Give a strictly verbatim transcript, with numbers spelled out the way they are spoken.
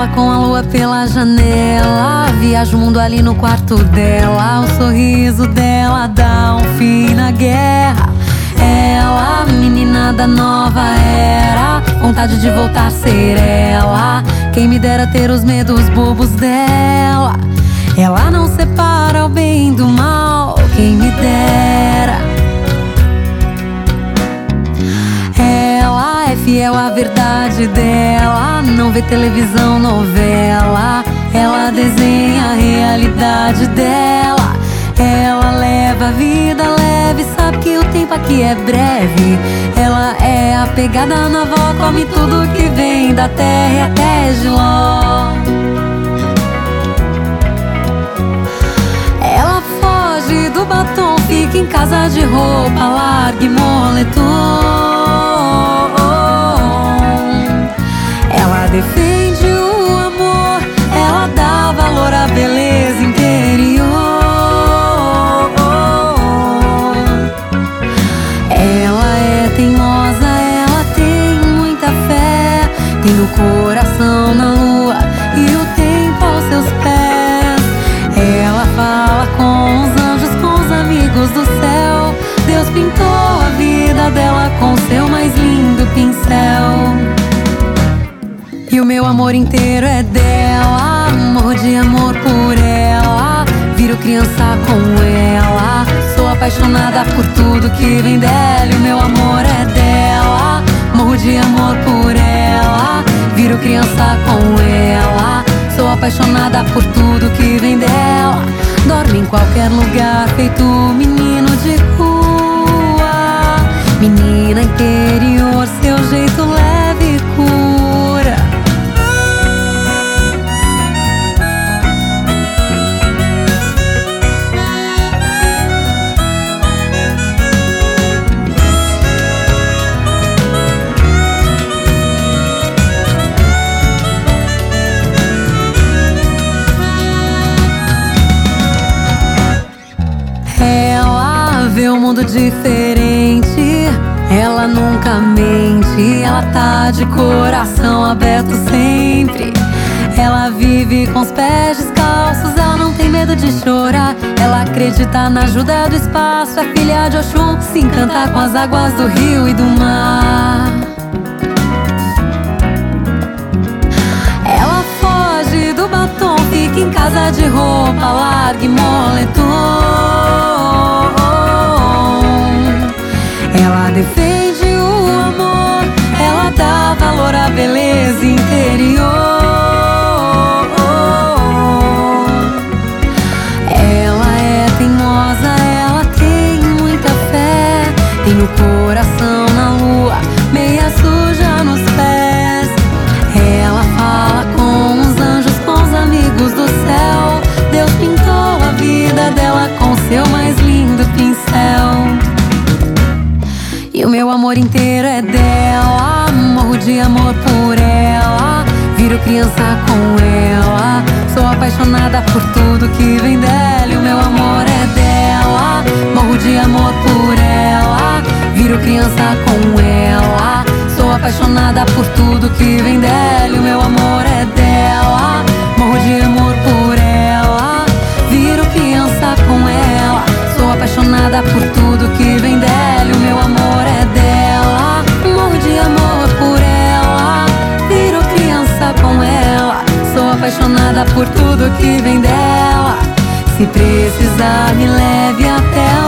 Ela com a lua pela janela viaja o mundo ali no quarto dela. O sorriso dela dá um fim na guerra. Ela, menina da nova era, vontade de voltar a ser ela. Quem me dera ter os medos bobos dela. Ela não separa o bem do mal, quem me dera. Ela é fiel à verdade dela, não vê televisão, novela. Ela desenha a realidade dela. Ela leva a vida leve, sabe que o tempo aqui é breve. Ela é apegada na avó, come tudo que vem da terra e até Giló. Ela foge do batom, fica em casa de roupa larga e moletom. Ela defende o amor, ela dá valor à beleza interior. Ela é teimosa, ela tem muita fé, tem o coração na lua e o tempo aos seus pés. Ela fala com os anjos, com os amigos do céu. Deus pintou a vida dela com seu mais lindo pincel. E o meu amor inteiro é dela, morro de amor por ela, viro criança com ela. Sou apaixonada por tudo que vem dela. E o meu amor é dela, morro de amor por ela, viro criança com ela. Sou apaixonada por tudo que vem dela. Dorme em qualquer lugar, feito menino de rua. Menina interior, seu jeito leve cura. Vê um mundo diferente, ela nunca mente. Ela tá de coração aberto sempre. Ela vive com os pés descalços, ela não tem medo de chorar. Ela acredita na ajuda do espaço, é filha de Oxum, se encanta com as águas do rio e do mar. Ela foge do batom, fica em casa de roupa larga e moletom. Ela defende o amor, ela dá valor à beleza interior. Ela é teimosa, ela tem muita fé, tem o coração na lua, meia suja nos pés. Ela fala com os anjos, com os amigos do céu. Deus pintou a vida dela com seu mais lindo pincel. E o meu amor inteiro é dela, morro de amor por ela, viro criança com ela. Sou apaixonada por tudo que vem dela. E o meu amor é dela, morro de amor por ela, viro criança com ela. Sou apaixonada por tudo que vem dela. E o meu amor é dela, morro de amor por ela, viro criança com ela. Sou apaixonada por tudo que vem dela. E o meu amor é dela, morro de amor por ela, viro criança com ela. Sou apaixonada por tudo que vem dela. Se precisar, me leve até